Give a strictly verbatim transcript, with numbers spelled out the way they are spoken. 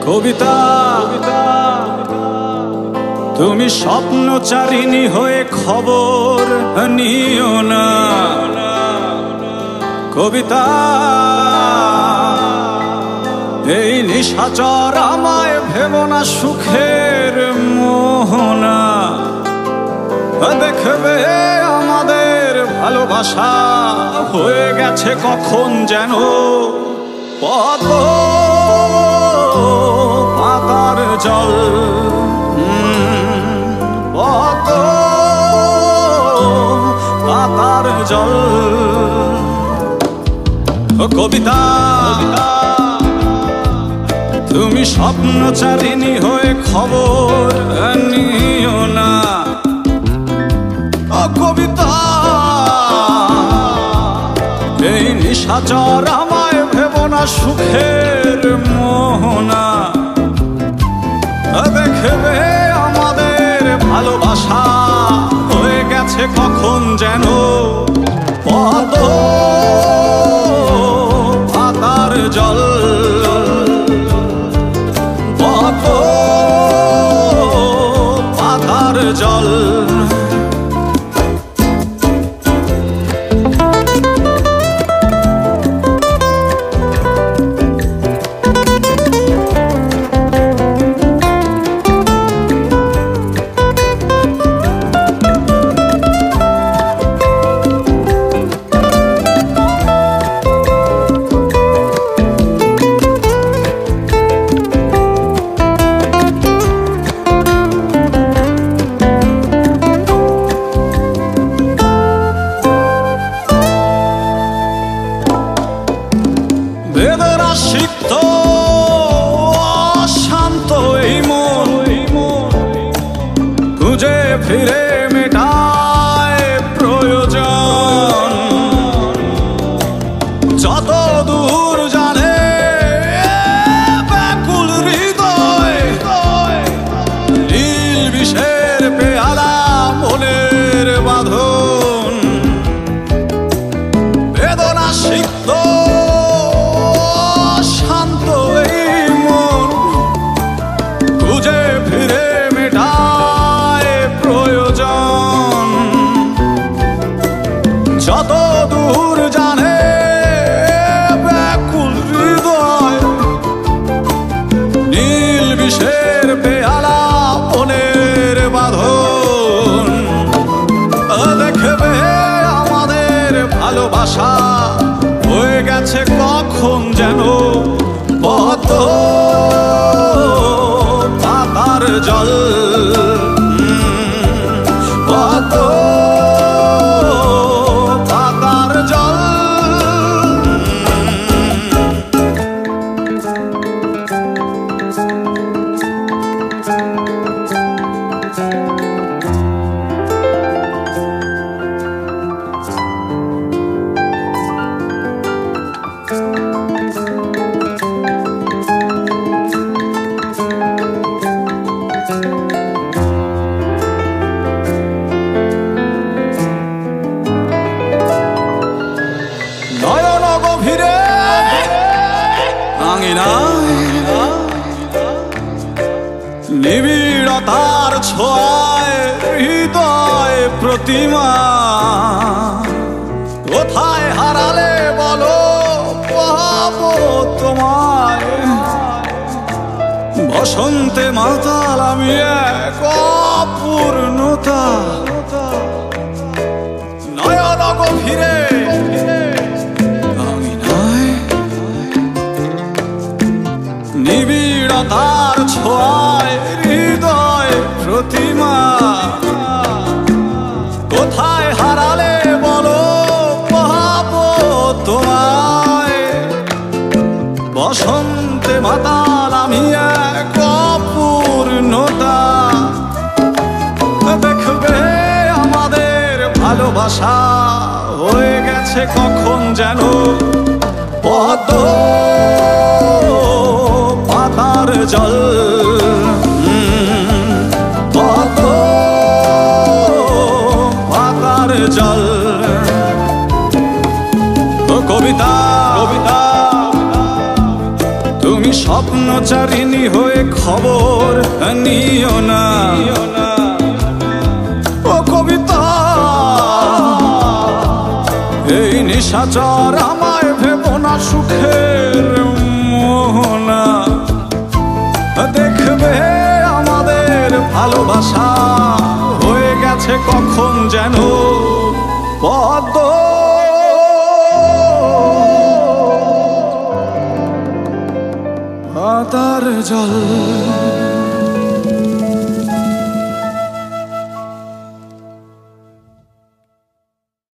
কবিতা তুমি স্বপ্নচারিণী হয়ে খবর নিও না। কবিতা এই নিশাচর আমায় ভেবো না সুখের মোহনা। দেখবে আমাদের ভালোবাসা হয়ে গেছে কখন যেন পদ্ম পাতার জল। পদ্ম পাতার জল। কবিতা তুমি স্বপ্নচারিণী হয়ে খবর নিও না। কবিতা এই নিশাচর আমায় ভেবো না সুখের মোহনা। দেখবে আমাদের ভালোবাসা হয়ে গেছে কখন যেন পদ্ম পাতার জল। পদ্ম পাতার জল। বেদনা সিক্ত অশান্ত এই মন খুঁজে ফিরে মেটায় প্রয়োজন। যত দূর জানে ব্যাকুল হৃদয় নীল বিষের পেয়ালা মনের বাঁধন। বেদনা সিক্ত খুঁজে ফিরে মেটায় প্রয়োজন। যত দূর জানে ব্যাকুল হৃদয় নীল বিষের পেয়ালা মনের বাঁধন। দেখবে আমাদের ভালোবাসা হয়ে গেছে কখন যেন পদ্ম পাতার জল। পদ্ম পাতার জল। নয়ন গভীরে নিবিড়তার ছোঁয়ায় হৃদয় প্রতিমা। কোথায় হারালে বলো পাবো তোমায়। বসন্তে মাতাল আমি এক অপূর্ণতা। নয়ন গভীরে নিবিড়তার ছোঁয়ায় হৃদয় প্রতিমা। কোথায় হারালে বলো পাবো তোমায়। বসন্তে মাতাল আমি এক অপূর্ণতা। দেখবে আমাদের ভালোবাসা হয়ে গেছে কখন যেন পদ্ম পাতার জল। পদ্ম পাতার জল। কবিতা কবিতা তুমি স্বপ্নচারিণী হয়ে খবর নিও না। ও কবিতা, এই নিশাচর আমায় ভেবো না সুখের মোহনা। দেখবে আমাদের ভালোবাসা হয়ে গেছে কখন যেন পদ্ম। পাতার জল।